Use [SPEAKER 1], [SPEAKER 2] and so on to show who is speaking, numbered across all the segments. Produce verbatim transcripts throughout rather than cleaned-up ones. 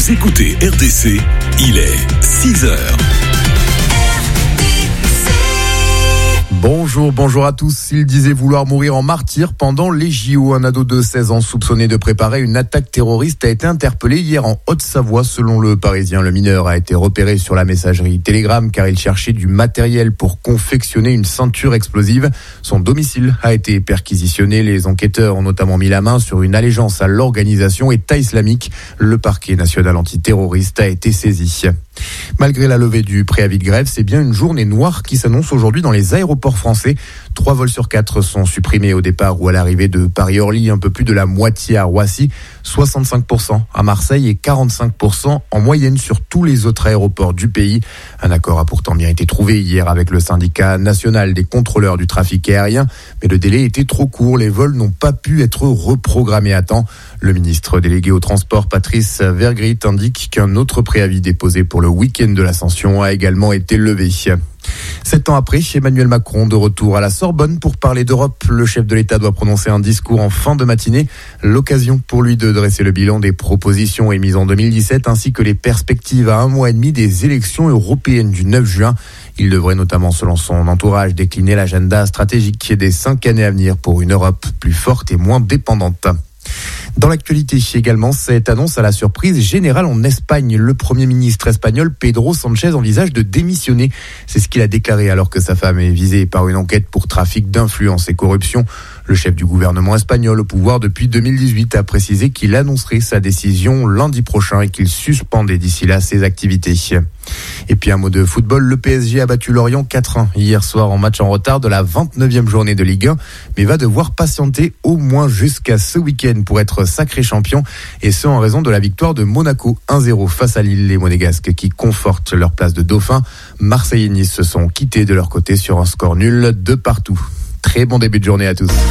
[SPEAKER 1] Vous écoutez R D C, il est six heures.
[SPEAKER 2] Bonjour, bonjour à tous. Il disait vouloir mourir en martyr pendant les J O. Un ado de seize ans soupçonné de préparer une attaque terroriste a été interpellé hier en Haute-Savoie. Selon le Parisien, le mineur a été repéré sur la messagerie Telegram car il cherchait du matériel pour confectionner une ceinture explosive. Son domicile a été perquisitionné. Les enquêteurs ont notamment mis la main sur une allégeance à l'organisation État islamique. Le parquet national antiterroriste a été saisi. Malgré la levée du préavis de grève, c'est bien une journée noire qui s'annonce aujourd'hui dans les aéroports français. Trois vols sur quatre sont supprimés au départ ou à l'arrivée de Paris-Orly, un peu plus de la moitié à Roissy, soixante-cinq pour cent à Marseille et quarante-cinq pour cent en moyenne sur tous les autres aéroports du pays. Un accord a pourtant bien été trouvé hier avec le syndicat national des contrôleurs du trafic aérien, mais le délai était trop court, les vols n'ont pas pu être reprogrammés à temps. Le ministre délégué au transport, Patrice Vergrit, indique qu'un autre préavis déposé pour le week-end de l'Ascension a également été levé. Sept ans après, Emmanuel Macron de retour à la Sorbonne pour parler d'Europe. Le chef de l'État doit prononcer un discours en fin de matinée. L'occasion pour lui de dresser le bilan des propositions émises en deux mille dix-sept ainsi que les perspectives à un mois et demi des élections européennes du neuf juin. Il devrait notamment, selon son entourage, décliner l'agenda stratégique des cinq années à venir pour une Europe plus forte et moins dépendante. Dans l'actualité également, cette annonce à la surprise générale en Espagne. Le Premier ministre espagnol Pedro Sánchez envisage de démissionner. C'est ce qu'il a déclaré alors que sa femme est visée par une enquête pour trafic d'influence et corruption. Le chef du gouvernement espagnol au pouvoir depuis deux mille dix-huit a précisé qu'il annoncerait sa décision lundi prochain et qu'il suspendait d'ici là ses activités. Et puis un mot de football, le P S G a battu Lorient quatre un hier soir en match en retard de la vingt-neuvième journée de Ligue un, mais va devoir patienter au moins jusqu'à ce week-end pour être sacré champion, et ce en raison de la victoire de Monaco un zéro face à Lille. Les Monégasques qui confortent leur place de dauphin. Marseille et Nice se sont quittés de leur côté sur un score nul de partout. Très bon début de journée à tous.
[SPEAKER 3] R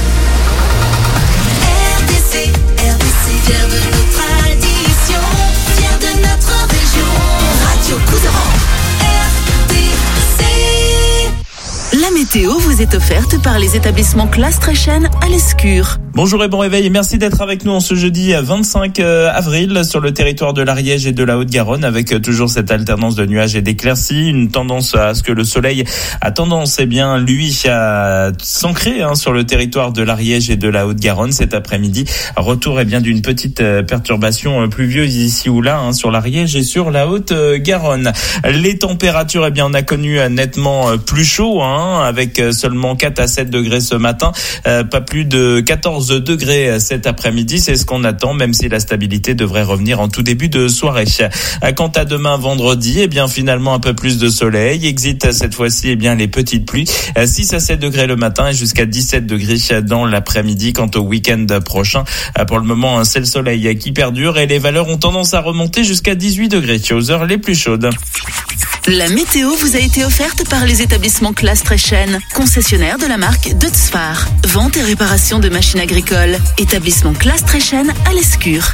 [SPEAKER 3] D C, R D C, fier de notre tradition, fier de notre région, Radio Couserans, R D C.
[SPEAKER 4] La météo vous est offerte par les établissements Classe Tréchen à l'Escure.
[SPEAKER 5] Bonjour et bon réveil et merci d'être avec nous en ce jeudi vingt-cinq avril sur le territoire de l'Ariège et de la Haute-Garonne avec toujours cette alternance de nuages et d'éclaircies, une tendance à ce que le soleil a tendance, eh bien, lui, à s'ancrer hein, sur le territoire de l'Ariège et de la Haute-Garonne cet après-midi. Retour, eh bien, d'une petite perturbation pluvieuse ici ou là hein, sur l'Ariège et sur la Haute-Garonne. Les températures, eh bien, on a connu nettement plus chaud hein, avec seulement quatre à sept degrés ce matin, euh, pas plus de quatorze degrés cet après-midi, c'est ce qu'on attend, même si la stabilité devrait revenir en tout début de soirée. Quant à demain vendredi, eh bien finalement un peu plus de soleil, exit cette fois-ci eh bien les petites pluies, six à sept degrés le matin et jusqu'à dix-sept degrés dans l'après-midi. Quant au week-end prochain, pour le moment c'est le soleil qui perdure et les valeurs ont tendance à remonter jusqu'à dix-huit degrés aux heures les plus chaudes.
[SPEAKER 4] La météo vous a été offerte par les établissements Classe Tréchen, concessionnaire de la marque Deutz-Fahr. Vente et réparation de machines agricoles. Établissement Classe Tréchen à l'Escure.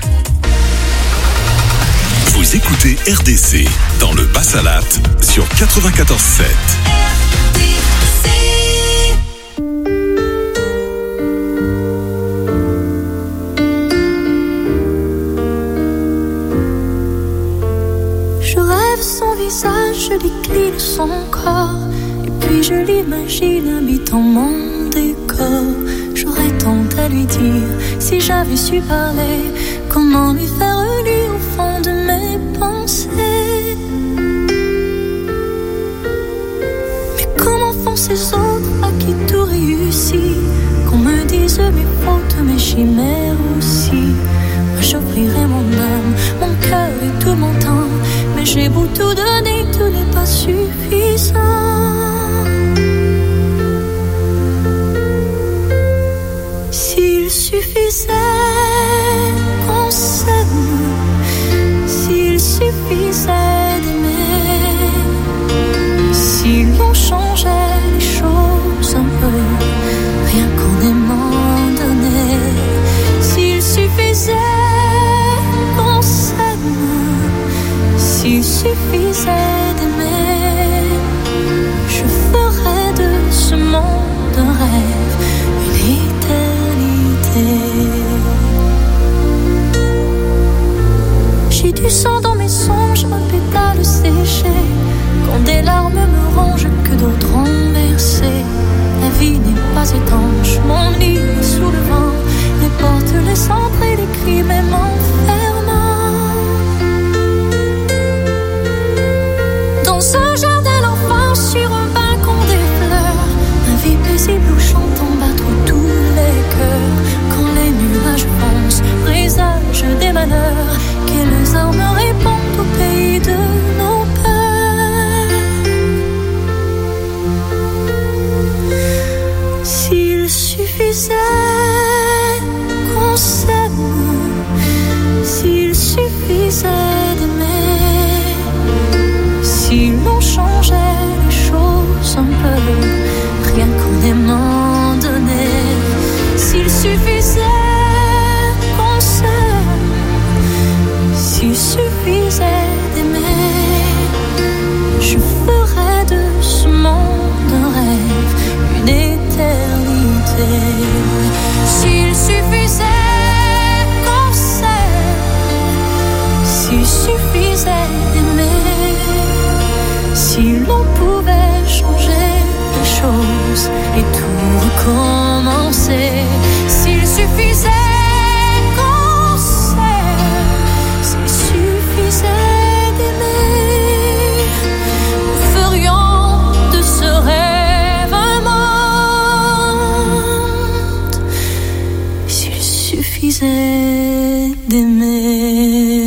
[SPEAKER 1] Vous écoutez R D C dans le Bas-Salat sur quatre-vingt-quatorze sept.
[SPEAKER 3] R D C.
[SPEAKER 6] Je rêve son visage, je décline son corps, et puis je l'imagine habitant mon décor. J'aurais tant à lui dire si j'avais su parler, comment lui faire lire au fond de mes pensées. Mais comment font ces autres à qui tout réussit, qu'on me dise mes fautes, mes chimères aussi. Moi j'offrirai mon âme, mon cœur et tout mon temps, mais j'ai beau tout donner, tout n'est pas suffisant. S'il suffisait qu'on s'aime, s'il suffisait d'aimer, si l'on changeait les choses un peu, rien qu'en aimant donner. S'il suffisait qu'on s'aime, s'il suffisait d'aimer, je ferais de ce monde un rêve, une éternité. changeait les choses un peu, rien qu'en aimant donner. S'il suffisait qu'on s'aime, s'il suffisait d'aimer, je ferais de ce monde un rêve, une éternité. S'il suffisait qu'on s'aime, s'il suffisait d'aimer, si l'on pouvait changer les choses et tout recommencer, s'il suffisait qu'on s'aime, s'il suffisait d'aimer, nous ferions de ce rêve un monde, s'il suffisait d'aimer.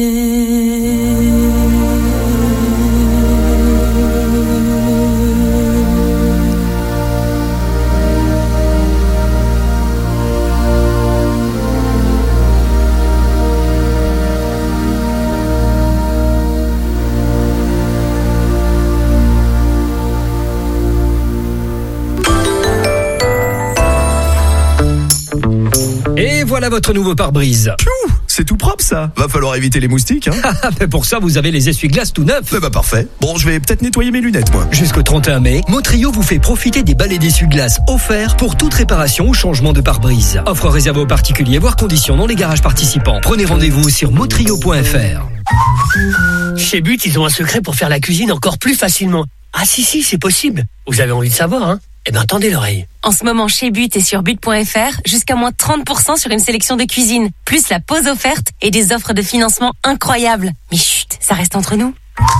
[SPEAKER 7] Et voilà votre nouveau pare-brise.
[SPEAKER 2] Piou, c'est tout propre ça. Va falloir éviter les moustiques, hein.
[SPEAKER 7] Mais pour ça, vous avez les essuie-glaces tout neufs.
[SPEAKER 2] Eh bah parfait. Bon, je vais peut-être nettoyer mes lunettes, moi.
[SPEAKER 7] Jusqu'au trente et un mai, Motrio vous fait profiter des balais d'essuie-glaces offerts pour toute réparation ou changement de pare-brise. Offre réservée aux particuliers, voire conditions dans les garages participants. Prenez rendez-vous sur motrio point f r.
[SPEAKER 8] Chez But, ils ont un secret pour faire la cuisine encore plus facilement. Ah si, si, c'est possible. Vous avez envie de savoir, hein? Eh ben, tendez l'oreille.
[SPEAKER 9] En ce moment, chez But et sur but point f r, jusqu'à moins trente pour cent sur une sélection de cuisine, plus la pause offerte et des offres de financement incroyables. Mais chut, ça reste entre nous.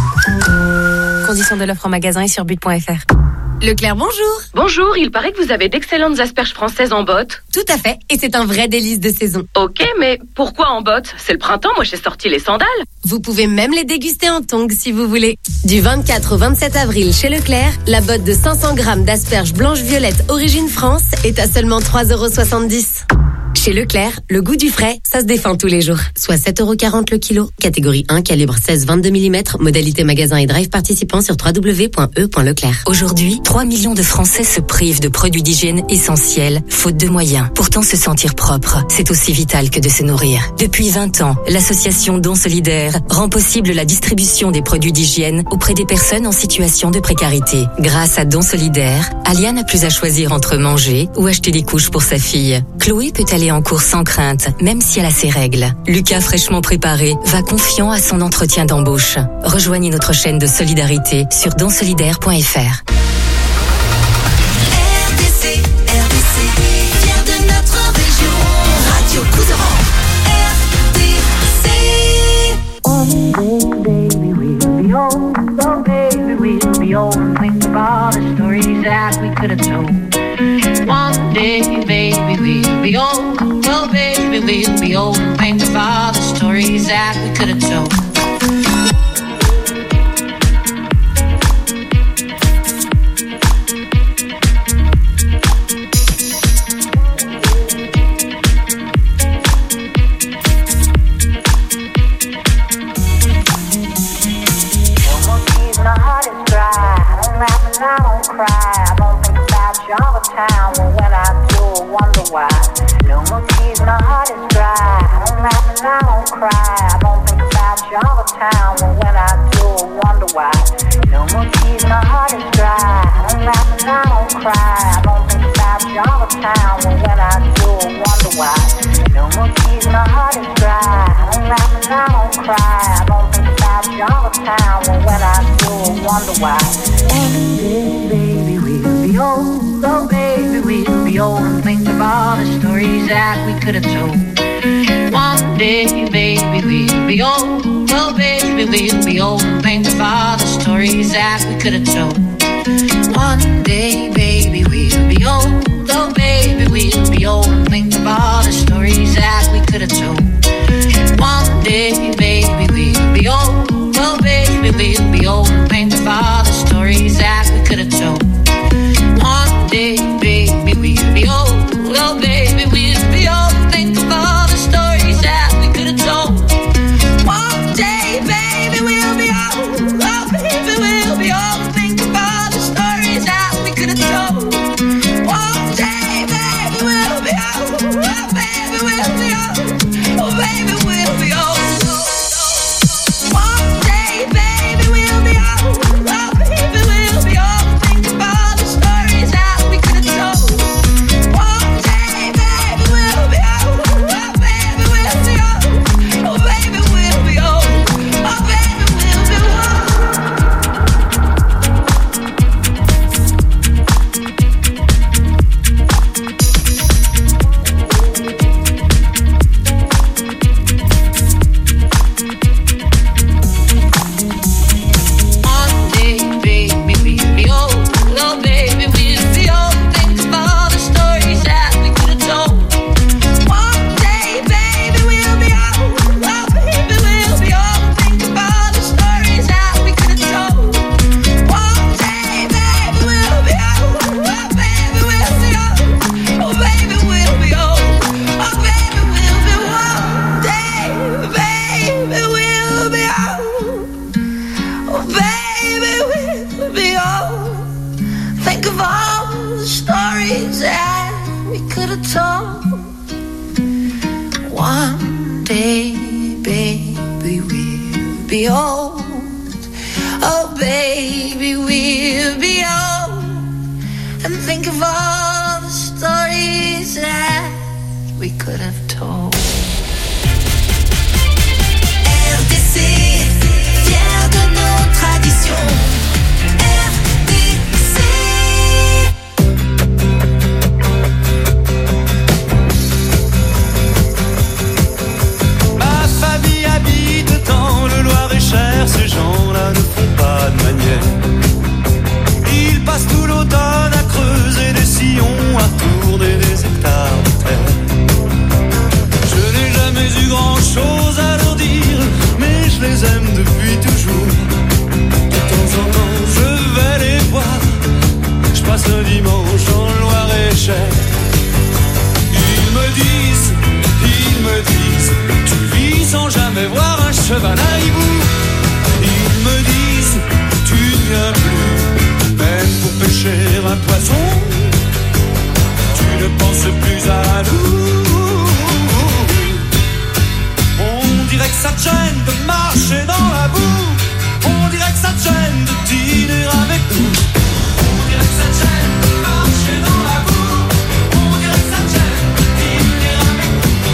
[SPEAKER 9] Conditions de l'offre en magasin et sur but point f r.
[SPEAKER 10] Leclerc, bonjour.
[SPEAKER 11] Bonjour, il paraît que vous avez d'excellentes asperges françaises en botte.
[SPEAKER 10] Tout à fait, et c'est un vrai délice de saison.
[SPEAKER 11] Ok, mais pourquoi en botte? C'est le printemps, moi j'ai sorti les sandales.
[SPEAKER 10] Vous pouvez même les déguster en tongs si vous voulez. Du vingt-quatre au vingt-sept avril chez Leclerc, la botte de cinq cents grammes d'asperges blanches-violettes origine France est à seulement trois euros soixante-dix. Chez Leclerc, le goût du frais, ça se défend tous les jours. Soit sept euros quarante le kilo. Catégorie un, calibre seize vingt-deux millimètres. Modalité magasin et drive participant sur w w w point e point leclerc.
[SPEAKER 9] Aujourd'hui, trois millions de Français se privent de produits d'hygiène essentiels, faute de moyens. Pourtant, se sentir propre, c'est aussi vital que de se nourrir. Depuis vingt ans, l'association Dons Solidaires rend possible la distribution des produits d'hygiène auprès des personnes en situation de précarité. Grâce à Dons Solidaires, Alia n'a plus à choisir entre manger ou acheter des couches pour sa fille. Chloé peut aller en cours sans crainte, même si elle a ses règles. Lucas, fraîchement préparé, va confiant à son entretien d'embauche. Rejoignez notre chaîne de solidarité sur dons solidaires point f r.
[SPEAKER 3] R D C, R D C, fier de notre région. Radio Couserans, R D C.
[SPEAKER 12] One day, baby, we'll be old. Oh, baby, we'll be old and think of all the stories that we could have told. One day, baby, we'll be old. Oh, baby, we'll be old and think of all the stories that we could have told. I don't cry, I don't think about you all the time. Well, when I do, I wonder why. No more tears, my heart is dry. I don't laugh and I don't cry, I don't think about you all the time. Well, when I do, I wonder why. No more tears, my heart is dry. I don't laugh and I don't cry, I don't think about you all the time. Well, when I do, I wonder why. No more tears, my heart is dry. I don't laugh and I don't cry, I don't think about you all the time. Well, when I do, I wonder why. Baby, we'll be old. Oh, baby, we'll be old and think of all the stories that we could have told. One day, baby, we'll be old. Oh, baby, we'll be old and think of all the stories that we could have told. One day, baby, we'll be old. Oh, baby, we'll be old and think of all the stories that we could have told. One day, baby, we'll be old. Oh, baby, we'll be old and think of all the stories that we could have told. One day, baby, we'll be old. Oh, baby, we'll be old and think of all the stories that we could have told. One day, baby, we'll be old. Oh, baby, we'll be old and think of
[SPEAKER 3] be old. Think of all the stories that we could have told. One day, baby, we'll be old. Oh, baby, we'll be old. And think of all the stories that we could have told. R D C, fier de nos traditions. R D C.
[SPEAKER 13] Ma famille habite dans le Loir-et-Cher. Ces gens-là ne font pas de manière. Ils passent tout l'automne à creuser des sillons, à tourner des hectares de terre. Je n'ai jamais eu grand-chose à leur dire, mais je les aime depuis toujours. De temps en temps, je vais les voir. Je passe un dimanche en Loir-et-Cher. Ils me disent, ils me disent, tu vis sans jamais voir un cheval à hibou. Ils me disent, tu ne viens plus, même pour pêcher un poisson. Tu ne penses plus à nous. On dirait que ça te gêne de marcher dans la boue. On dirait que ça te gêne de dîner avec nous. On dirait que ça te gêne de marcher dans la boue. On dirait que ça te gêne de dîner avec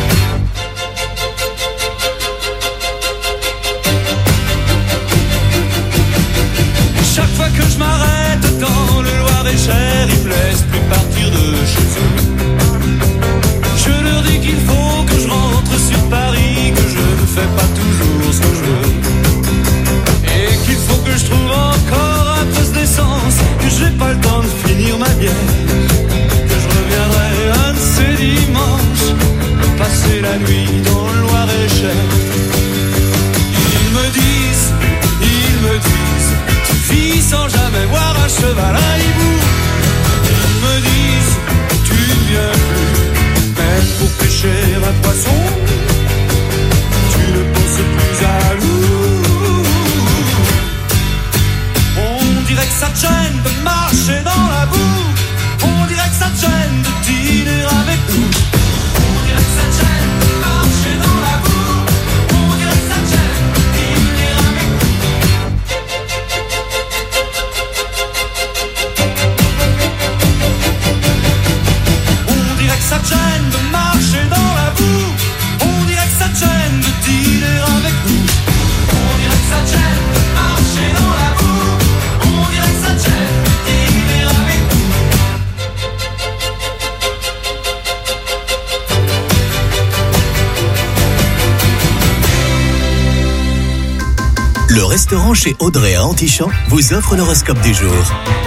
[SPEAKER 13] nous. Chaque fois que je m'arrête dans le Loir-et-Cher, ils me laissent plus partir de chez eux. Je leur dis qu'il faut que je rentre sur Paris, que je ne fais pas toujours ce que je veux. Et qu'il faut que je trouve encore un peu d'essence, que j'ai pas le temps de finir ma bière. Que je reviendrai un de ces dimanches, passer la nuit dans le Loir-et-Cher. Ils me disent, ils me disent, tu vis sans jamais voir un cheval à hibou. Ils me disent, tu ne viens plus, même pour pêcher un poisson. Tu ne penses plus à nous. On dirait que ça te gêne de marcher dans la boue. On dirait que ça te gêne de dîner avec nous. On dirait que ça te gêne de marcher dans la boue. On dirait que ça te gêne de dîner avec nous. On dirait que ça te gêne de marcher dans la boue. On dirait que ça te gêne de dîner avec nous. On dirait que ça te gêne de marcher dans la boue. On dirait que ça te gêne de dîner avec nous.
[SPEAKER 14] Le restaurant chez Audrey à Antichamps vous offre l'horoscope du jour.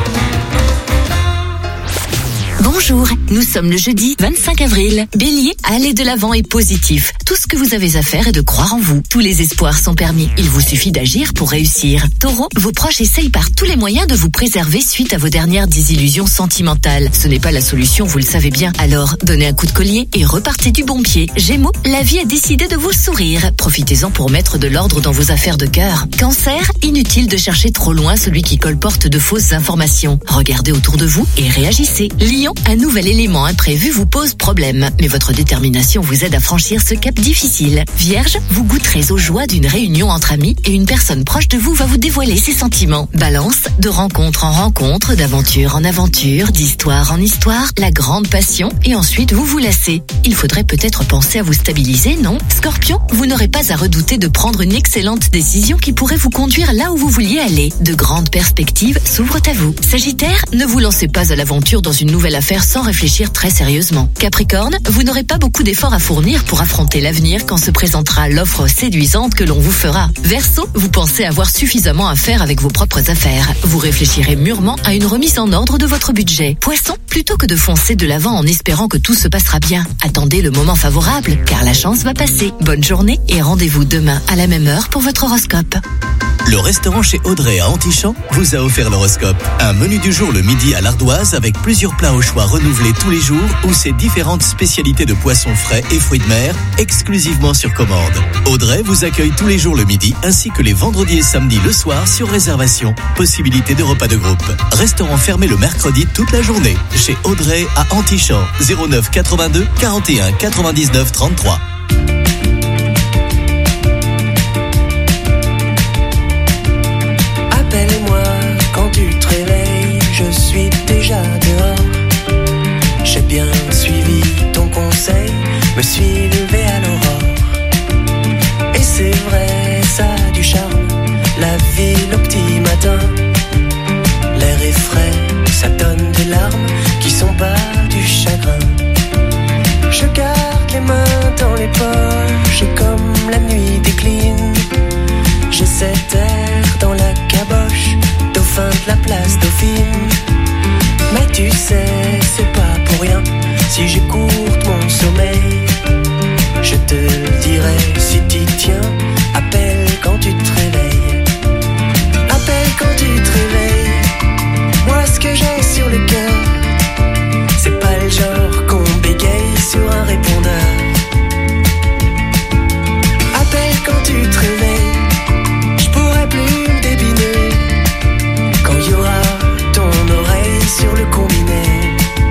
[SPEAKER 9] Bonjour, nous sommes le jeudi vingt-cinq avril. Bélier, allez de l'avant et positif. Tout ce que vous avez à faire est de croire en vous. Tous les espoirs sont permis. Il vous suffit d'agir pour réussir. Taureau, vos proches essayent par tous les moyens de vous préserver suite à vos dernières désillusions sentimentales. Ce n'est pas la solution, vous le savez bien. Alors, donnez un coup de collier et repartez du bon pied. Gémeaux, la vie a décidé de vous sourire. Profitez-en pour mettre de l'ordre dans vos affaires de cœur. Cancer, inutile de chercher trop loin celui qui colporte de fausses informations. Regardez autour de vous et réagissez. Lion, un nouvel élément imprévu vous pose problème, mais votre détermination vous aide à franchir ce cap difficile. Vierge, vous goûterez aux joies d'une réunion entre amis et une personne proche de vous va vous dévoiler ses sentiments. Balance, de rencontre en rencontre, d'aventure en aventure, d'histoire en histoire, la grande passion et ensuite vous vous lassez. Il faudrait peut-être penser à vous stabiliser, non? Scorpion, vous n'aurez pas à redouter de prendre une excellente décision qui pourrait vous conduire là où vous vouliez aller. De grandes perspectives s'ouvrent à vous. Sagittaire, ne vous lancez pas à l'aventure dans une nouvelle affaire sans réfléchir très sérieusement. Capricorne, vous n'aurez pas beaucoup d'efforts à fournir pour affronter l'avenir quand se présentera l'offre séduisante que l'on vous fera. Verseau, vous pensez avoir suffisamment à faire avec vos propres affaires. Vous réfléchirez mûrement à une remise en ordre de votre budget. Poisson, plutôt que de foncer de l'avant en espérant que tout se passera bien, attendez le moment favorable, car la chance va passer. Bonne journée et rendez-vous demain à la même heure pour votre horoscope.
[SPEAKER 14] Le restaurant chez Audrey à Antichamps vous a offert l'horoscope. Un menu du jour le midi à l'ardoise avec plusieurs plats au choix renouvelés tous les jours ou ses différentes spécialités de poissons frais et fruits de mer exclusivement sur commande. Audrey vous accueille tous les jours le midi ainsi que les vendredis et samedis le soir sur réservation. Possibilité de repas de groupe. Restaurant fermé le mercredi toute la journée. Chez Audrey à Antichamps. zéro neuf quatre-vingt-deux quarante et un quatre-vingt-dix-neuf trente-trois.
[SPEAKER 15] Appelle-moi quand tu te réveilles, je suis déjà dehors. J'ai bien suivi ton conseil, me suis levé à l'aurore. Et c'est vrai, ça a du charme, la ville au petit matin. L'air est frais, ça donne des larmes qui sont pas du chagrin. Je garde les mains dans les poches et comme la nuit décline, j'ai cet air dans la caboche, dauphin de la place Dauphine. Mais tu sais, c'est pas pour rien si j'écoute mon sommeil. Je te le dirai si t'y tiens, appelle quand tu te réveilles. Appelle quand tu te réveilles. Moi ce que j'ai sur le cœur, c'est pas le genre qu'on bégaye sur un répondeur. Appelle quand tu te réveilles, je pourrai plus me débiner quand il y aura ton oreille sur le combiné.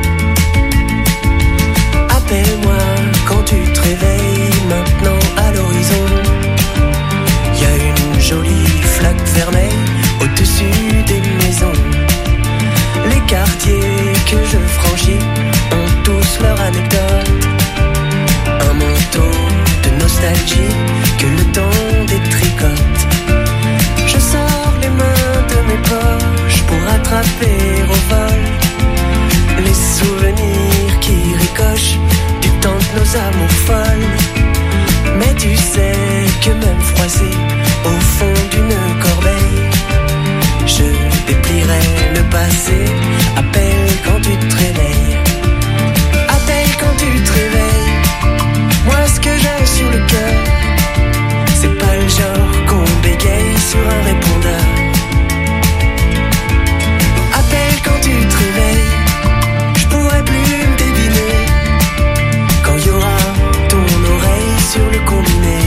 [SPEAKER 15] Appelle-moi quand tu te réveilles, maintenant à l'horizon. Il y a une jolie flaque vermeille au-dessus des maisons. Les quartiers que je franchis ont tous leur anecdote. Un manteau de nostalgie que le temps détricote. Je sors les mains de mes poches pour attraper au vol les souvenirs qui ricochent du temps de nos amours folles. Mais tu sais que même froissé au fond d'une corbeille, je déplierai le passé. Appelle quand tu te réveilles. Appelle quand tu te réveilles. Moi ce que j'ai sur le cœur, c'est pas le genre qu'on bégaye sur un répondeur. Appelle quand tu te réveilles, je pourrai plus me débiner quand il y aura ton oreille sur le combiné.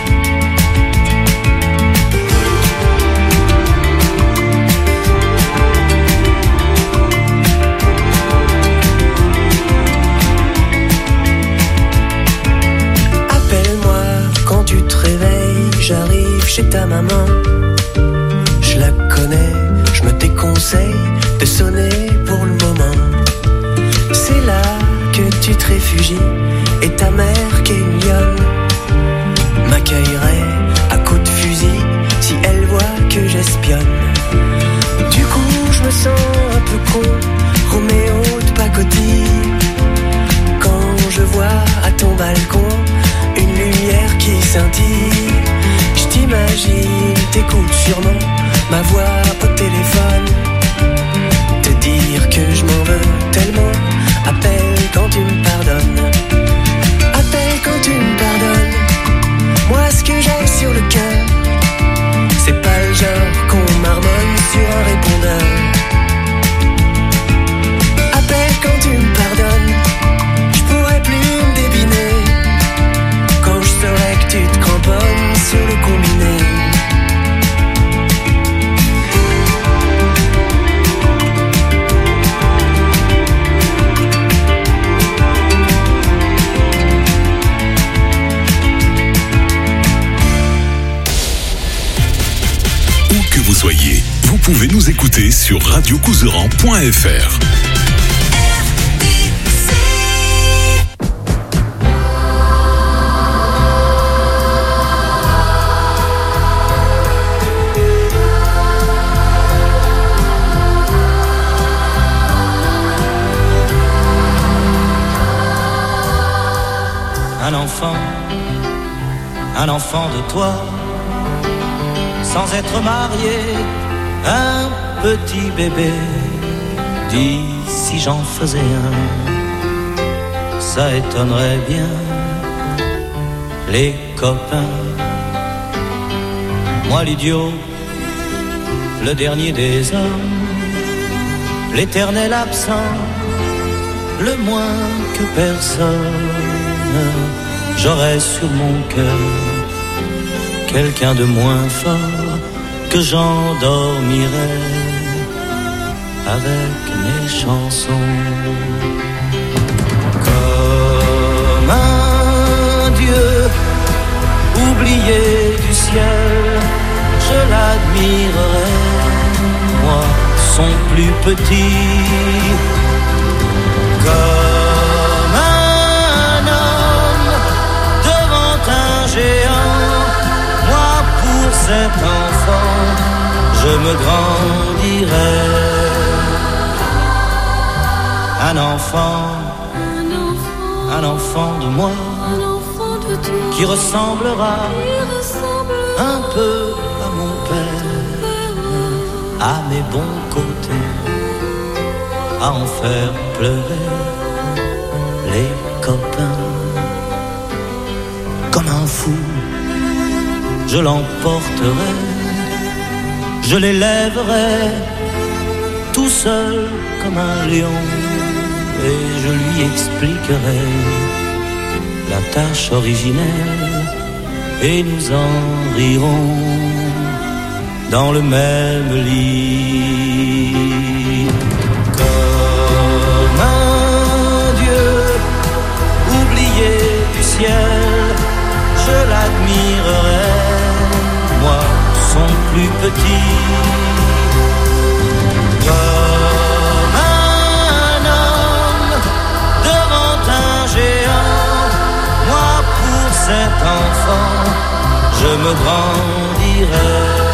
[SPEAKER 15] Appelle-moi quand tu te réveilles, j'arrive chez ta maman. Je la connais, je me déconseille de sonner pour le moment. C'est là que tu te réfugies et ta mère qui est une lionne m'accueillerait à coups de fusil si elle voit que j'espionne. Du coup je me sens un peu con, Roméo de pacotille, quand je vois à ton balcon une lumière qui scintille. Je t'imagine, t'écoutes sûrement ma voix au téléphone, te dire que je m'en veux tellement. Appelle quand tu me pardonnes. Appelle quand tu me pardonnes. Moi ce que j'ai sur le cœur, c'est pas le genre qu'on marmonne sur un répondeur. Appelle quand tu me pardonnes, je pourrai plus me débiner quand je saurai que tu te cramponnes sur le combiné.
[SPEAKER 1] Que vous soyez, vous pouvez nous écouter sur radio couseran point f r.
[SPEAKER 13] Un enfant, un enfant de toi, sans être marié, un petit bébé. Dis si j'en faisais un, ça étonnerait bien les copains. Moi l'idiot,
[SPEAKER 16] le dernier des hommes, l'éternel absent, le moins que personne. J'aurais sur mon cœur quelqu'un de moins fort que j'endormirai avec mes chansons. Comme un dieu oublié du ciel, je l'admirerai, moi, son plus petit. Comme un homme devant un géant, moi, pour cet enfant, je me grandirai. Un enfant, un enfant de moi, qui ressemblera un peu à mon père, à mes bons côtés, à en faire pleurer les copains. Comme un fou, je l'emporterai, je l'élèverai tout seul comme un lion, et je lui expliquerai la tâche originelle, et nous en rirons dans le même lit. Comme un dieu oublié du ciel, je l'admirerai, moi, son plus petit. Comme un homme devant un géant, moi, pour cet enfant, je me grandirai.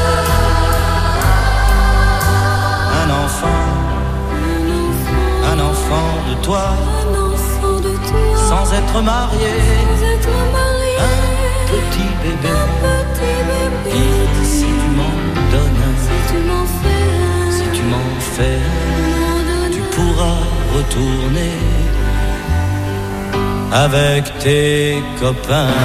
[SPEAKER 16] Un enfant, un enfant de toi, sans être marié, un petit bébé. Et si tu m'en donnes, si tu m'en fais, tu pourras retourner avec tes copains.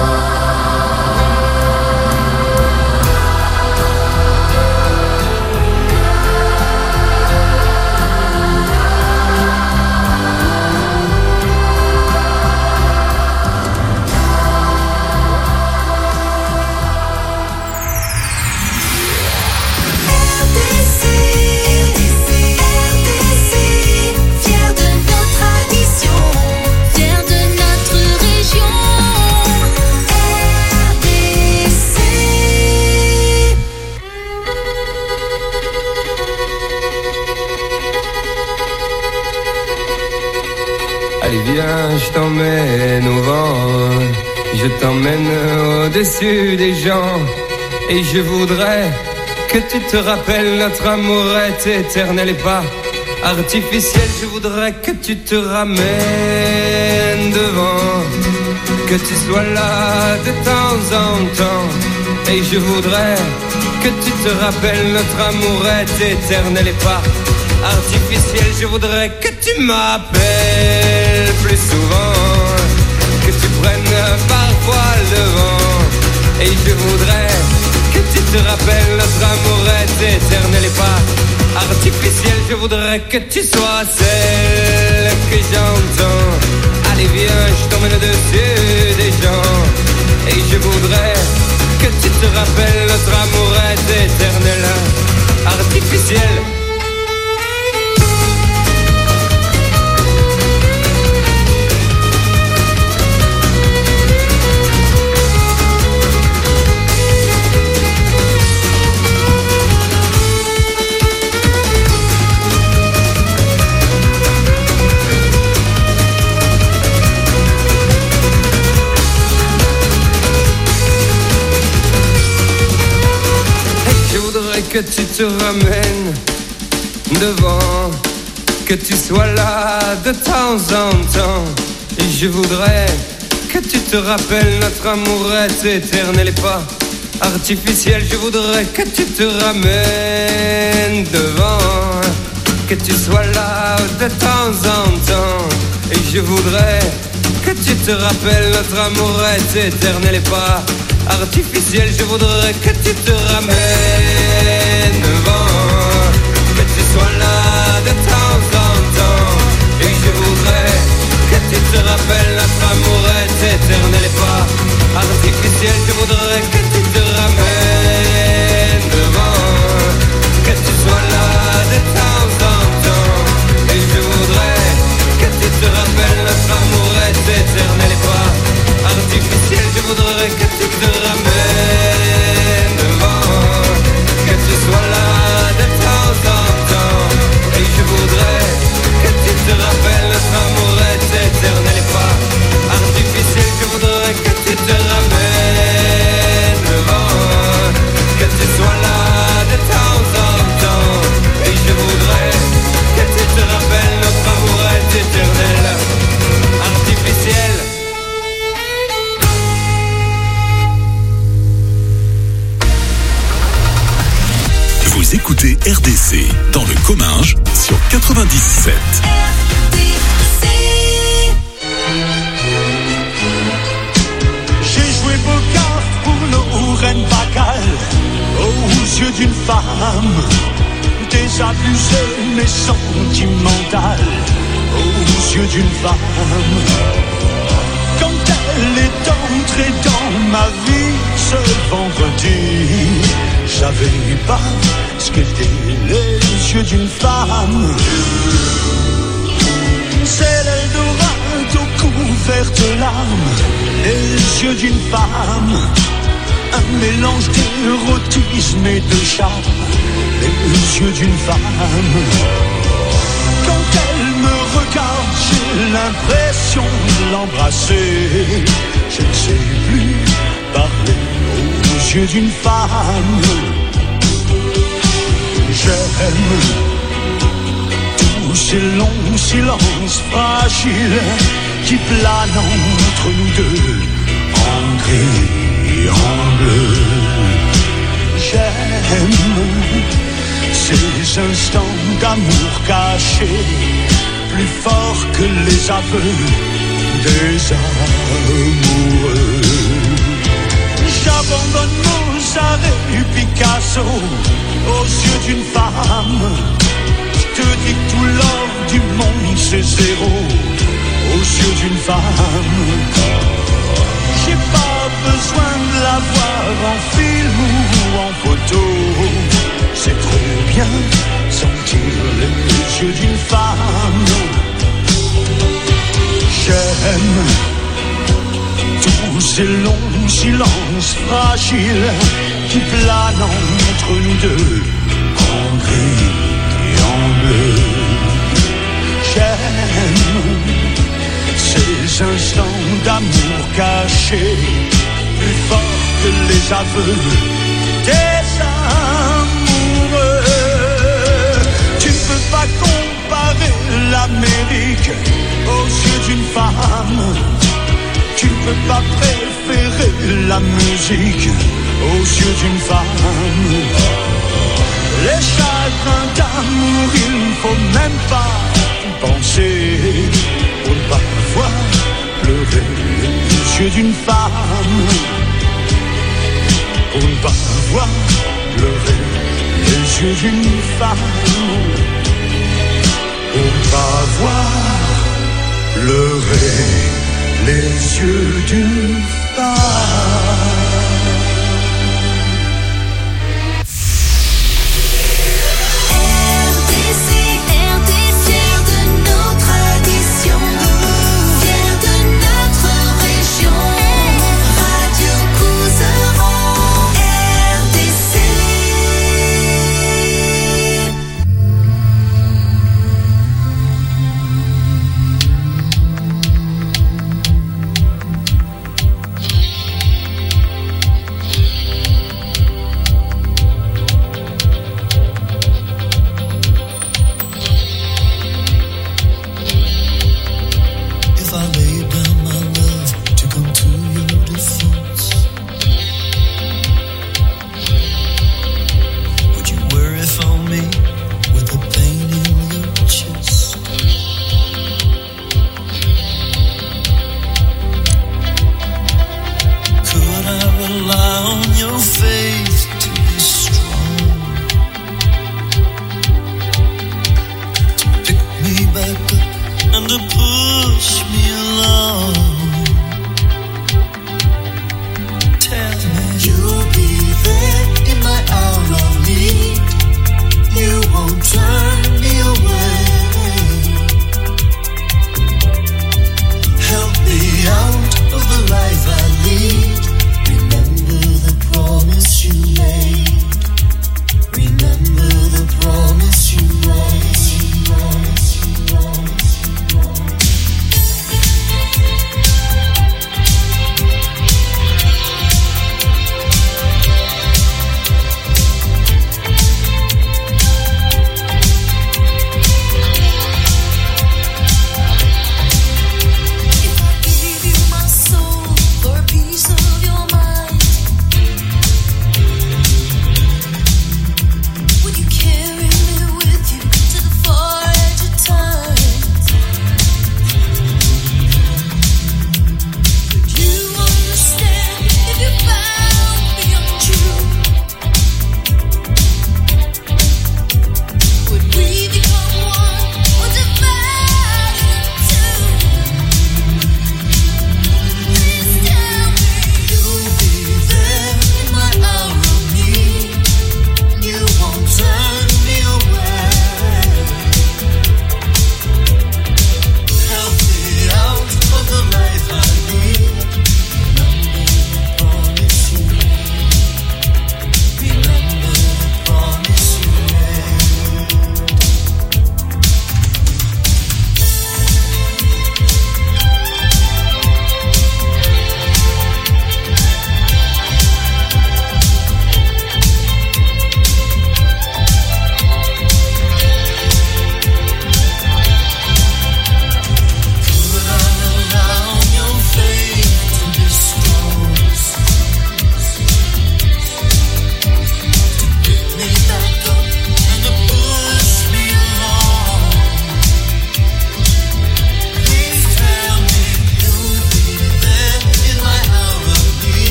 [SPEAKER 17] Allez viens, je t'emmène au vent, je t'emmène au-dessus des gens, et je voudrais que tu te rappelles notre amour est éternel et pas artificiel. Je voudrais que tu te ramènes devant, que tu sois là de temps en temps, et je voudrais que tu te rappelles notre amour est éternel et pas artificiel. Je voudrais que tu m'appelles plus souvent, que tu prennes parfois le vent, et je voudrais que tu te rappelles notre amour est éternel et pas artificiel. Je voudrais que tu sois celle que j'entends. Allez viens, je t'emmène au-dessus des gens, et je voudrais que tu te rappelles notre amour est éternel, artificiel. Que tu te ramènes devant, que tu sois là de temps en temps, et je voudrais que tu te rappelles notre amour est éternel et pas artificiel. Je voudrais que tu te ramènes devant, que tu sois là de temps en temps, et je voudrais que tu te rappelles notre amour est éternel et pas artificiel. Je voudrais que tu te ramènes devant,
[SPEAKER 1] quatre-vingt-dix-sept.
[SPEAKER 13] J'ai joué vos cartes pour nos reines bacales aux yeux d'une femme désabusée mais sentimentale, aux yeux d'une femme. Quand elle est entrée dans ma vie ce vendredi, je savais pas ce qu'étaient les yeux d'une femme. C'est l'Eldorado couvert de larmes, les yeux d'une femme, un mélange d'érotisme et de charme, les yeux d'une femme. Quand elle me regarde, j'ai l'impression de l'embrasser. Je ne sais plus parler aux yeux d'une femme. J'aime tous ces longs silences fragiles qui planent entre nous deux, en gris et en bleu. J'aime ces instants d'amour cachés, plus forts que les aveux des amoureux. J'abandonne Mozart et Picasso aux yeux d'une femme. Je te dis que tout l'or du monde c'est zéro aux yeux d'une femme. J'ai pas besoin de la voir en film ou en photo. C'est trop bien sentir les yeux d'une femme. J'aime tous ces longs silences fragiles qui planent entre nous deux, en gris et en bleu. J'aime ces instants d'amour cachés, plus forts que les aveux des amoureux. Tu ne peux pas comparer l'Amérique aux yeux d'une femme. Tu ne peux pas préférer la musique aux yeux d'une femme. Les chagrins d'amour, il ne faut même pas y penser pour ne pas voir pleurer les yeux d'une femme. Pour ne pas voir pleurer les yeux d'une femme. Pour ne pas voir pleurer les yeux d'une femme.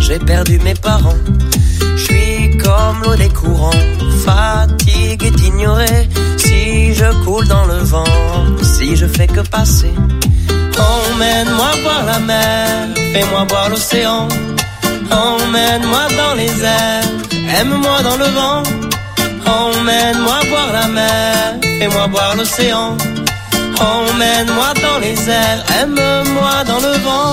[SPEAKER 15] j'ai perdu mes parents. Je suis comme l'eau des courants, fatigué d'ignorer. Si je coule dans le vent, si je fais que passer. Emmène-moi voir la mer, fais-moi voir l'océan. Emmène-moi dans les airs, aime-moi dans le vent. Emmène-moi voir la mer, fais-moi voir l'océan. Emmène-moi dans les airs, aime-moi dans le vent.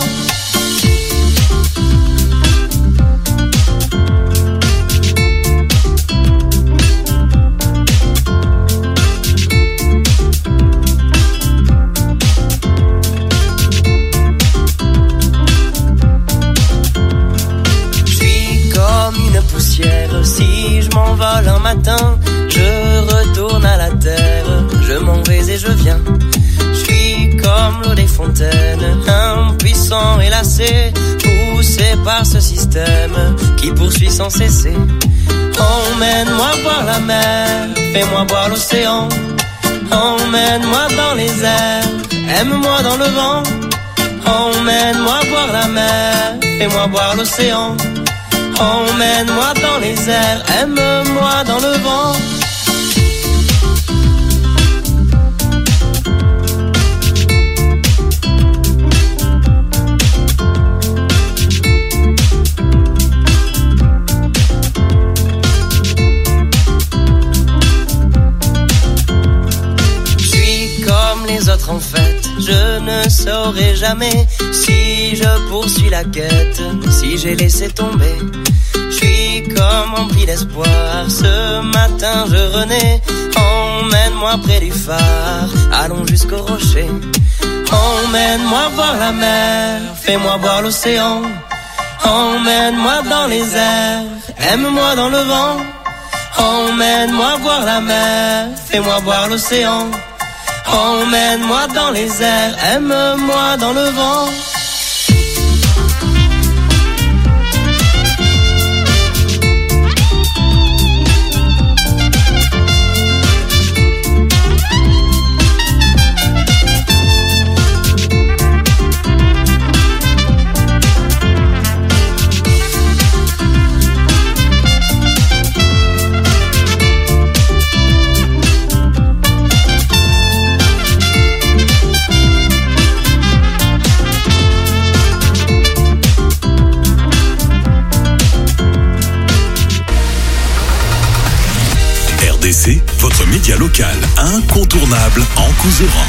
[SPEAKER 15] Si je m'envole un matin, je retourne à la terre. Je m'en vais et je viens. Je suis comme l'eau des fontaines, impuissant et lassé, poussé par ce système qui poursuit sans cesser. Emmène-moi voir la mer, fais-moi voir l'océan. Emmène-moi dans les airs, aime-moi dans le vent. Emmène-moi voir la mer, fais-moi voir l'océan. Emmène-moi dans les airs, aime-moi dans le vent. Je suis comme les autres en fait, je ne saurai jamais si je poursuis la quête, si j'ai laissé tomber. Je suis comme empli d'espoir, ce matin je renais. Emmène-moi près du phare, allons jusqu'au rocher. Emmène-moi voir la mer, fais-moi voir l'océan. Emmène-moi dans les airs, aime-moi dans le vent. Emmène-moi voir la mer, fais-moi voir l'océan. Emmène-moi dans les airs, aime-moi dans le vent.
[SPEAKER 1] C'est votre média local incontournable en Couserans.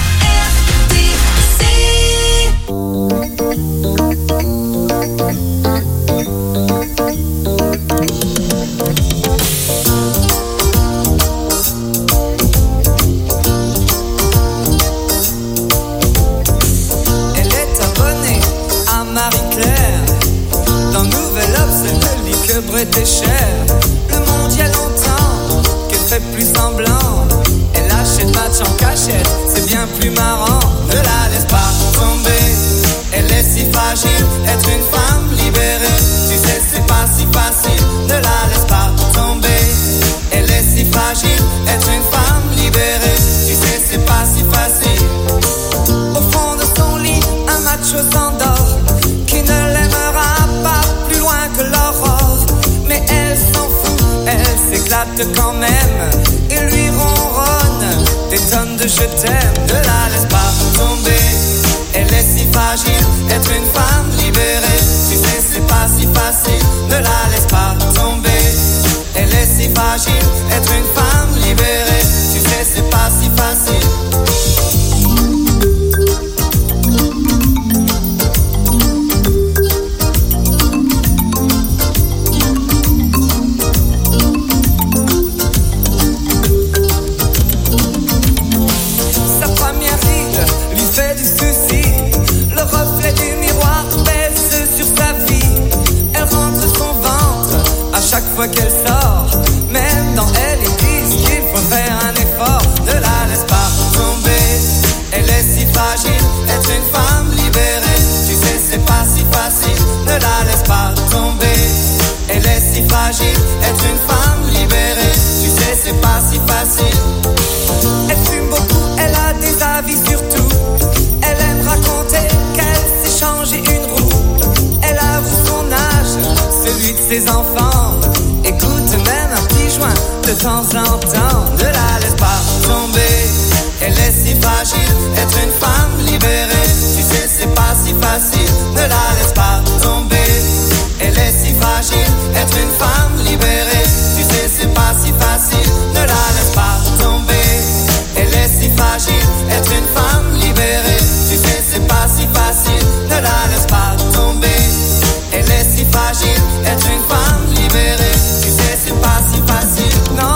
[SPEAKER 18] Elle est abonnée à Marie-Claire. Dans Nouvel Obs, elle ne lit que Bret et Cher. Le monde y a longtemps fait plus semblant. Elle achète match en cachette, c'est bien plus marrant. Ne la laisse pas tomber, elle est si fragile. Être une femme libérée, tu sais c'est pas si facile. Ne la laisse pas tomber, elle est si fragile. Être une femme libérée, tu sais c'est pas si facile. Au fond de son lit, un macho s'endort, qui ne l'aimera pas plus loin que l'aurore. Mais elle s'en fout, elle s'éclate quand même. Et lui ronronne des tonnes de je t'aime. Ne la laisse pas tomber, elle est si fragile. Être une femme libérée, tu sais c'est pas si facile. Ne la laisse pas tomber, elle est si fragile. Être une femme libérée, tu sais c'est pas si facile. Chaque fois qu'elle sort, même dans elle, ils disent qu'il faut faire un effort. Ne la laisse pas tomber, elle est si fragile. Être une femme libérée, tu sais c'est pas si facile. Ne la laisse pas tomber, elle est si fragile. Être une femme libérée, tu sais c'est pas si facile. Elle fume beaucoup, elle a des avis sur tout. Elle aime raconter qu'elle s'est changé une roue. Elle avoue son âge, tes enfants. Écoute même un petit joint de temps en temps. Ne la laisse pas tomber, elle est si fragile. Être une femme libérée, tu sais c'est pas si facile. Ne la laisse pas tomber, elle est si fragile. Être une femme libérée, tu sais c'est pas si facile. Ne la laisse pas tomber, elle est si fragile. Être une femme libérée, tu sais c'est pas si facile. Ne la laisse pas tomber, elle est si fragile. Être une femme libérée, tu sais c'est pas si facile. Non.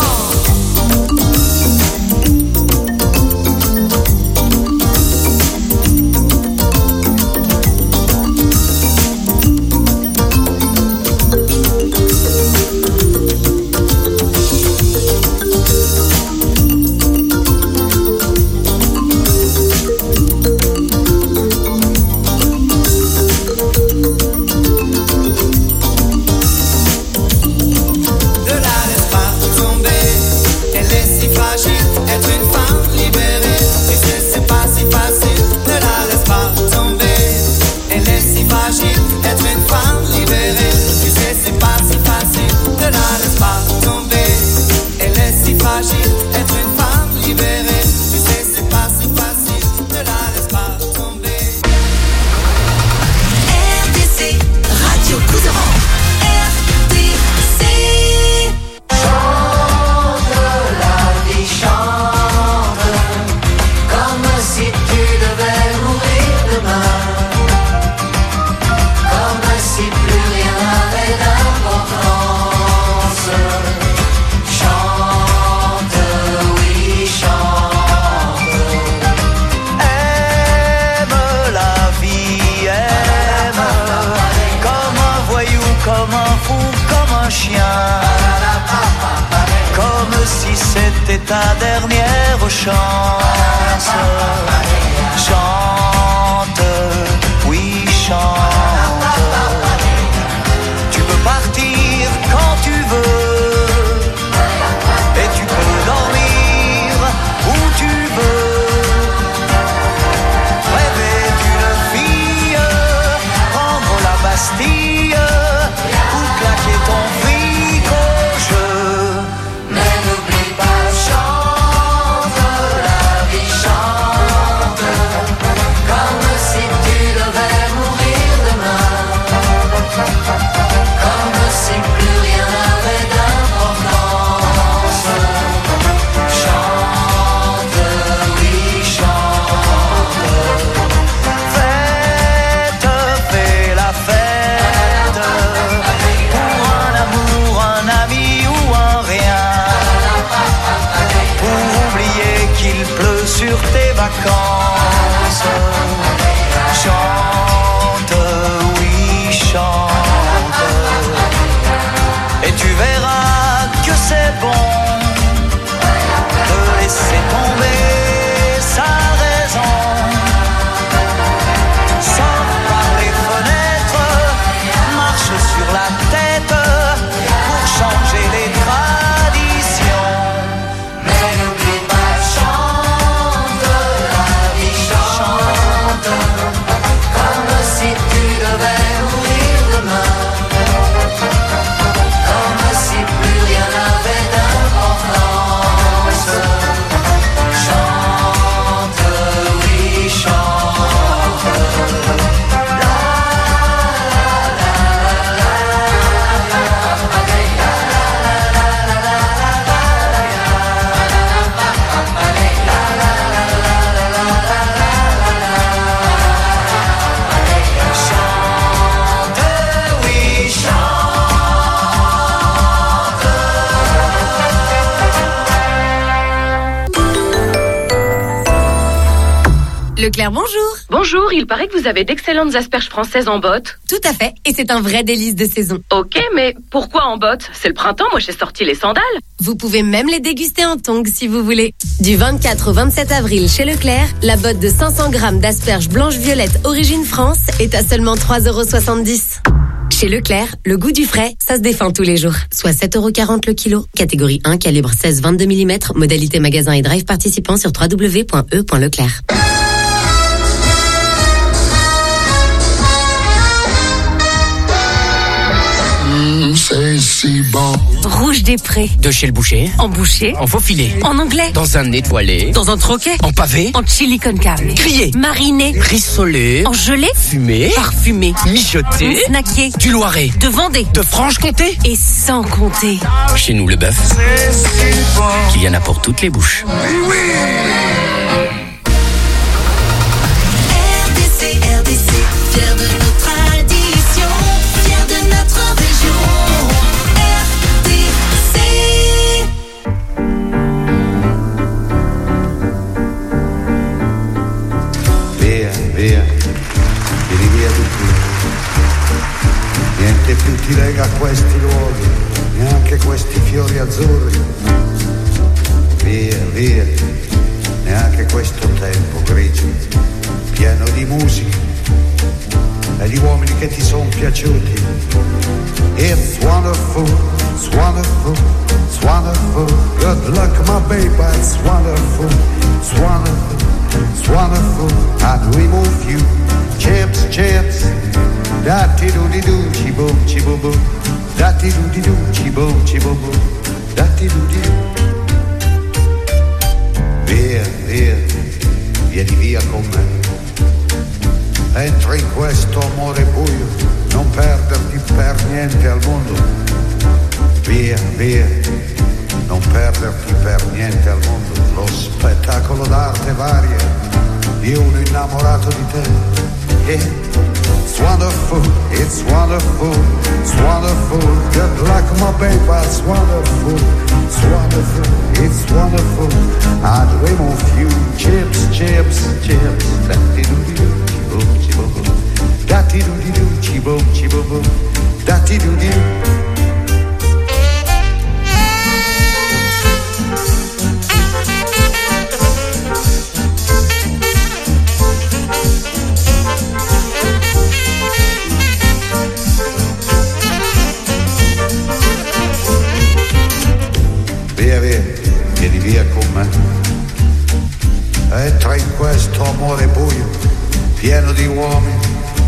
[SPEAKER 16] Ta dernière chance. Chante, oui chante. Tu peux partir quand tu veux, et tu peux dormir où tu veux. Rêver d'une fille, prendre la Bastille, ou claquer ton fric au jeu. Mais n'oublie pas. Sur tes vacances, chante, oui chante, et tu verras que c'est bon de laisser tomber sa raison. Sors par les fenêtres, marche sur la tête pour changer les traditions. Mais n'oublie pas, chante, comme si tu devais mourir demain, comme si plus rien n'avait d'importance. Chante, oui, chante. La,
[SPEAKER 10] Leclerc, bonjour.
[SPEAKER 11] Bonjour, il paraît que vous avez d'excellentes asperges françaises en botte.
[SPEAKER 10] Tout à fait, et c'est un vrai délice de saison.
[SPEAKER 11] Ok, mais pourquoi en botte? C'est le printemps, moi j'ai sorti les sandales.
[SPEAKER 10] Vous pouvez même les déguster en tongs si vous voulez. Du vingt-quatre au vingt-sept avril chez Leclerc, la botte de cinq cents grammes d'asperges blanches-violettes origine France est à seulement trois euros soixante-dix. Chez Leclerc, le goût du frais, ça se défend tous les jours. Soit sept euros quarante le kilo. Catégorie un, calibre seize vingt-deux millimètres. Modalité magasin et drive participant sur w w w point e point leclerc.
[SPEAKER 19] Mmh, c'est si bon.
[SPEAKER 10] Rouge des Prés.
[SPEAKER 8] De chez le boucher.
[SPEAKER 10] En boucher.
[SPEAKER 8] En faux filet.
[SPEAKER 10] En anglais.
[SPEAKER 8] Dans un étoilé.
[SPEAKER 10] Dans un troquet.
[SPEAKER 8] En pavé.
[SPEAKER 10] En chili con carne.
[SPEAKER 8] Grillé.
[SPEAKER 10] Mariné.
[SPEAKER 8] Rissolé.
[SPEAKER 10] En gelée.
[SPEAKER 8] Fumé.
[SPEAKER 10] Parfumé.
[SPEAKER 8] Mijoté.
[SPEAKER 10] Snacké.
[SPEAKER 8] Du Loiret.
[SPEAKER 10] De Vendée.
[SPEAKER 8] De Franche-Comté.
[SPEAKER 10] Et sans compter.
[SPEAKER 8] Chez nous, le bœuf, il y en a pour toutes les bouches.
[SPEAKER 3] R D C, R D C, fier de nos traditions, fier de notre région. R D C.
[SPEAKER 20] Via, via, vieni via di qui. Niente più ti lega a questi luoghi, neanche questi fiori azzurri. Via, via, neanche questo tempo grigio, pieno di musica e di uomini che ti sono piaciuti. It's wonderful, it's wonderful, it's wonderful. Good luck, my baby, it's wonderful, it's wonderful, it's wonderful. I dream of you, chips, chips. Da-ti do di do, ci boom, ci boom boom. Da-ti do di do, ci boom, ci boom boom. Da-ti do di do. Via, via, vieni via con me. Entra in questo amore buio, non perderti per niente al mondo. Via, via, non perderti per niente al mondo. Lo spettacolo d'arte varia di uno innamorato di te. Yeah. It's wonderful, it's wonderful, it's wonderful. Good luck, my baby, it's wonderful, it's wonderful, it's wonderful. I dream of you, chips, chips, chips. Da-ti-do-di-do, chi-boom, chi-boom-boom. Da-ti-do-di-do, chi-boom, chi-boom-boom. Da-ti-do-di-do. Via, via, vieni via con me. Entra in questo amore buio, pieno di uomini.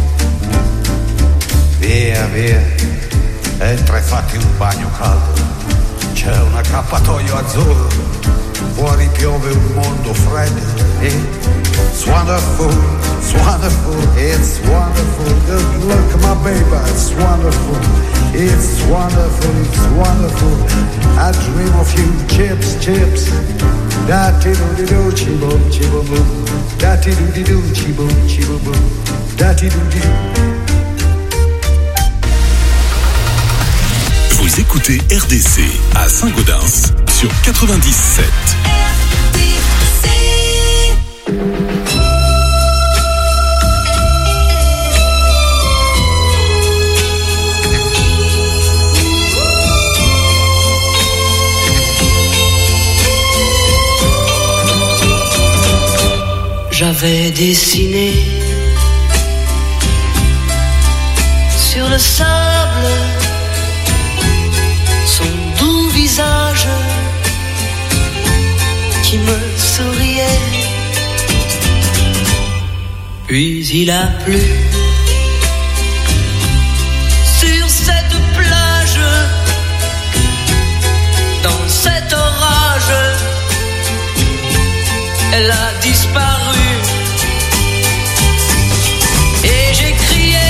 [SPEAKER 20] Via, via, entra e fatti un bagno caldo. C'è un accappatoio azzurro, fuori piove un mondo freddo. It's wonderful, it's wonderful, it's wonderful. Good luck, my baby, it's wonderful. It's wonderful, it's wonderful. I dream of you, chips, chips. Da-ti-do-di-do, chi-boom, chi-boom-boom. Da-ti-do-di-do, chi-boom, chi-boom-boom. Da-ti-do-di-do.
[SPEAKER 1] Vous écoutez R D C à Saint-Gaudens sur quatre-vingt-dix-sept.
[SPEAKER 15] J'avais dessiné sur le sable son doux visage qui me souriait. Puis il a plu sur cette plage, dans cet orage, elle a disparu. Et j'ai crié,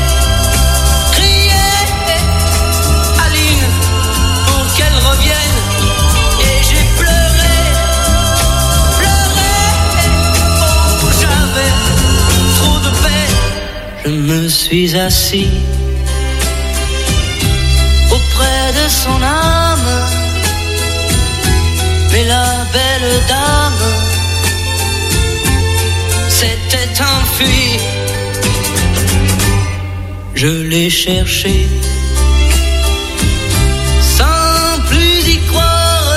[SPEAKER 15] crié, Aline, pour qu'elle revienne. Et j'ai pleuré, pleuré, oh, j'avais trop de peine. Je me suis assis auprès de son âme, mais la belle dame s'était enfuie. Je l'ai cherché sans plus y croire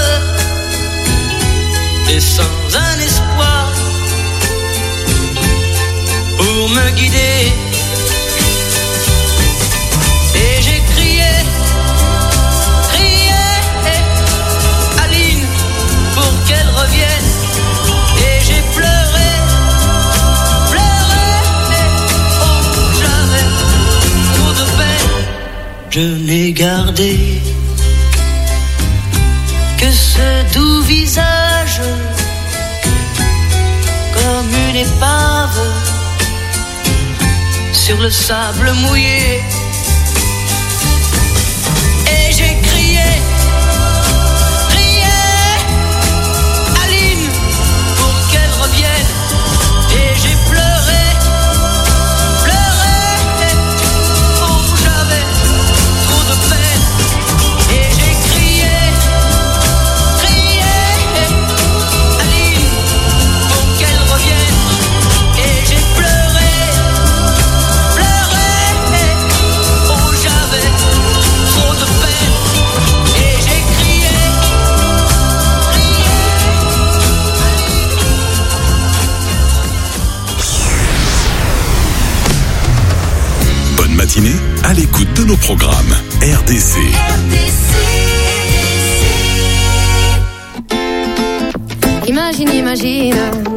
[SPEAKER 15] et sans un espoir pour me guider. Et j'ai crié, crié, Aline, pour qu'elle revienne. Et j'ai pleuré, pleuré, oh, j'avais trop de peine. je n'ai gardé que ce doux visage, comme une épave sur le sable mouillé. Et j'ai crié, crié, Aline, pour qu'elle revienne. Et j'ai pleuré, pleuré, oh j'avais trop de peine. Et j'ai crié, crié, Aline, pour qu'elle revienne. Et j'ai pleuré, pleuré, oh j'avais trop de peine. Et j'ai crié,
[SPEAKER 1] Bonne matinée, à l'écoute de nos programmes R D C.
[SPEAKER 6] Imagine, imagine.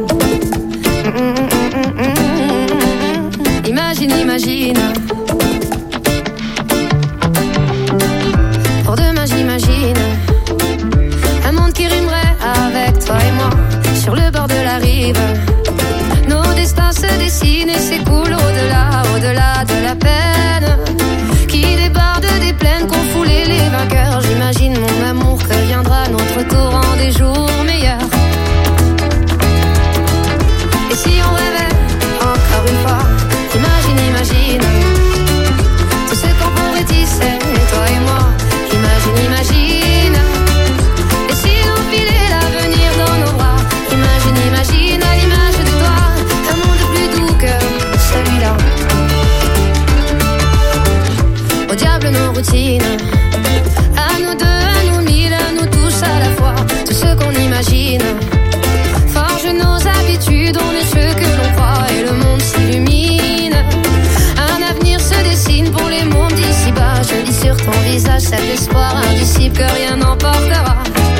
[SPEAKER 6] Imagine, imagine. Pour demain, j'imagine un monde qui rimerait avec toi et moi sur le bord de la rive. Nos destins se dessinent et s'écoulent au-delà, au-delà de la peine qui déborde des plaines qu'ont foulé les vainqueurs. J'imagine mon amour que viendra notre tour en des jours meilleurs. Et si on rêvait encore une fois, imagine, imagine tout ce qu'on pourrait tisser, toi et moi. Imagine, imagine. Et si l'on filait l'avenir dans nos bras, imagine, imagine à l'image de toi, un monde plus doux que celui-là. Au diable nos routines, à nous deux, à nous mille, à nous tous à la fois. Tout ce qu'on imagine forge nos habitudes, on est ceux que l'on croit et le monde s'illumine. Un avenir se dessine pour les mondes d'ici-bas. Je lis sur ton visage cet espoir indicible que rien n'emportera.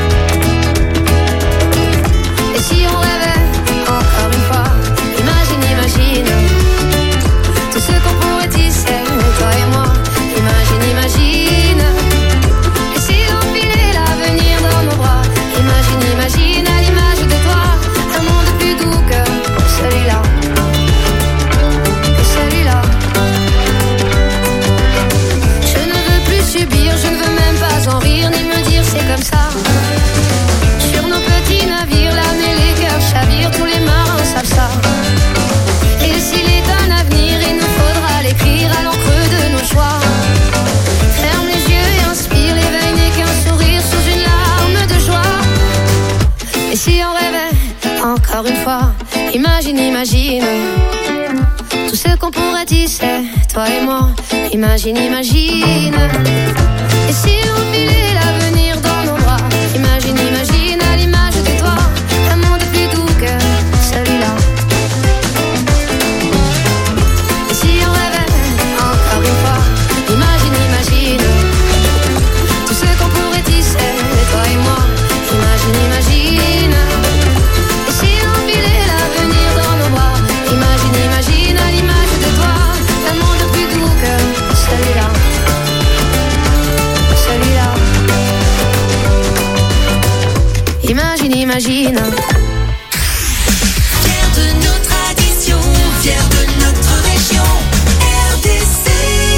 [SPEAKER 6] Et si on rêvait encore une fois, imagine, imagine tout ce qu'on pourrait tisser, toi et moi. Imagine, imagine. Et si l'on filait l'avenir dans nos bras, imagine, imagine à l'image de toi, un monde plus doux que celui-là, que celui-là. Je ne veux plus subir, je ne veux même pas en rire, ni me dire c'est comme ça. Sur nos petits navires, l'âme et les cœurs chavirent, tous les marins savent ça. Et s'il est un avenir, il nous faudra l'écrire à l'encre de nos choix. Ferme les yeux et inspire, l'éveil n'est qu'un sourire sous une larme de joie. Et si on rêvait encore une fois, imagine, imagine tout ce qu'on pourrait tisser, toi et moi. Imagine, imagine. Et si on filait l'avenir dans nos bras, imagine, imagine à l'image de toi, un monde plus doux que celui-là. Et si on rêvait encore une fois, imagine, imagine tout ce qu'on pourrait tisser, toi et moi. Imagine, imagine. Et si on filait l'avenir dans nos bras, imagine, imagine à l'image de toi, un monde plus doux que celui-là, celui-là. Imagine, imagine.
[SPEAKER 3] Fiers de nos traditions, fiers de notre région, R D C.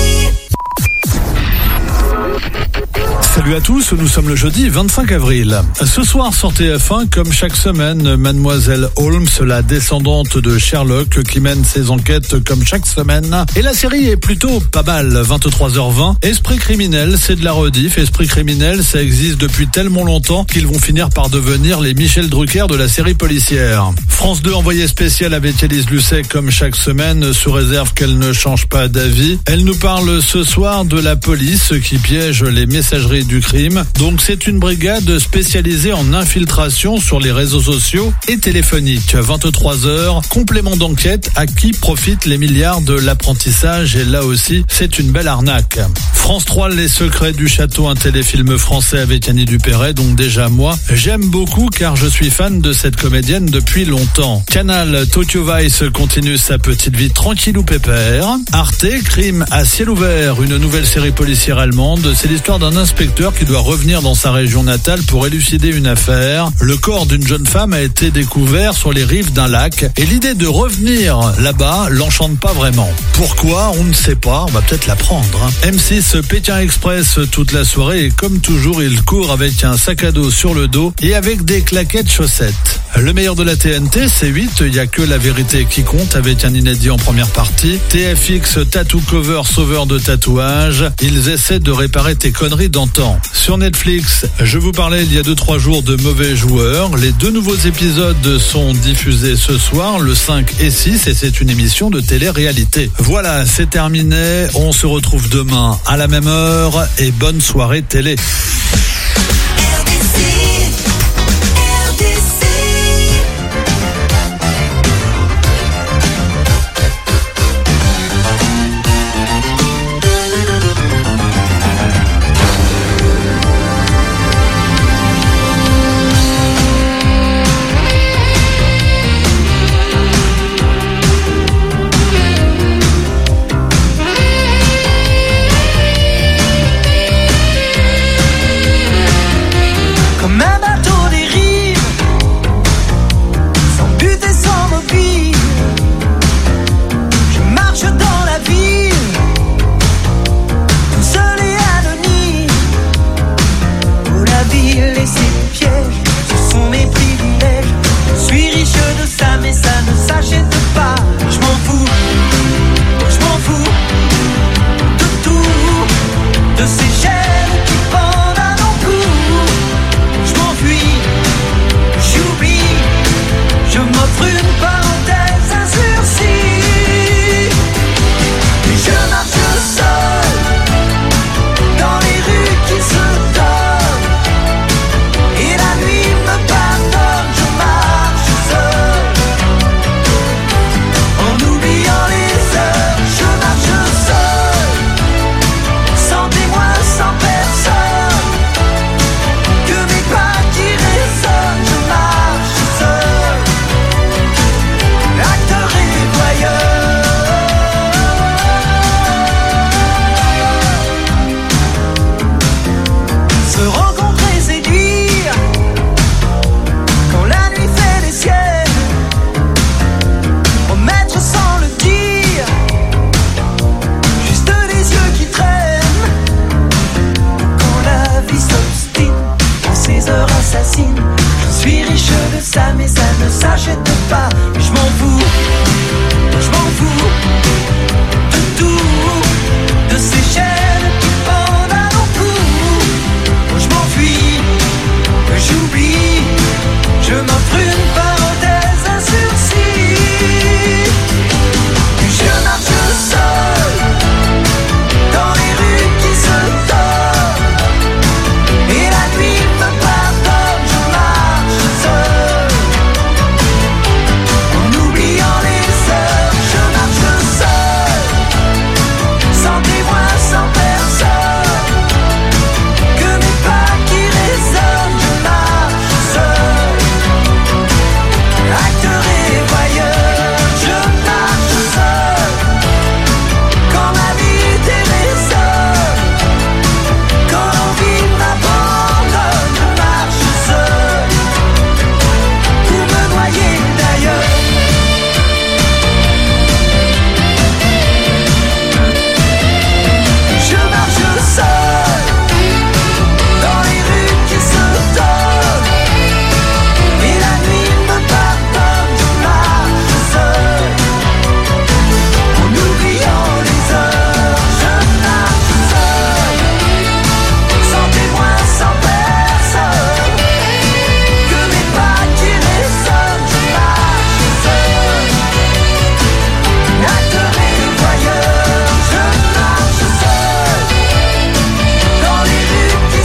[SPEAKER 19] Salut à tous, nous sommes le jeudi vingt-cinq avril. Ce soir sur T F un, comme chaque semaine, Mademoiselle Holmes, la descendante de Sherlock, qui mène ses enquêtes comme chaque semaine. Et la série est plutôt pas mal, vingt-trois heures vingt. Esprit criminel, c'est de la rediff. Esprit criminel, ça existe depuis tellement longtemps qu'ils vont finir par devenir les Michel Drucker de la série policière. France deux envoyé spécial avec Élise Lucet comme chaque semaine, sous réserve qu'elle ne change pas d'avis. Elle nous parle ce soir de la police qui piège les messageries du du crime. Donc c'est une brigade spécialisée en infiltration sur les réseaux sociaux et téléphoniques. vingt-trois heures, complément d'enquête, à qui profitent les milliards de l'apprentissage, et là aussi c'est une belle arnaque. France trois, Les Secrets du Château, un téléfilm français avec Annie Dupéret, donc déjà moi, j'aime beaucoup car je suis fan de cette comédienne depuis longtemps. Canal, Tokyo Vice continue sa petite vie tranquillou pépère. Arte, Crime à ciel ouvert, une nouvelle série policière allemande. C'est l'histoire d'un inspecteur qui doit revenir dans sa région natale pour élucider une affaire. Le corps d'une jeune femme a été découvert sur les rives d'un lac et l'idée de revenir là-bas l'enchante pas vraiment. Pourquoi? On ne sait pas, on va peut-être l'apprendre. Hein. M six, Pékin Express toute la soirée et comme toujours, il court avec un sac à dos sur le dos et avec des claquettes chaussettes. Le meilleur de la T N T, C huit, il n'y a que la vérité qui compte avec un inédit en première partie. T F X, Tattoo Cover, sauveur de tatouage. Ils essaient de réparer tes conneries d'antan. Sur Netflix, je vous parlais il y a deux trois jours de Mauvais Joueurs. Les deux nouveaux épisodes sont diffusés ce soir, le cinq et six, et c'est une émission de télé-réalité. Voilà, c'est terminé. On se retrouve demain à la même heure et bonne soirée télé.
[SPEAKER 18] Je suis riche de ça, mais ça ne s'achète pas.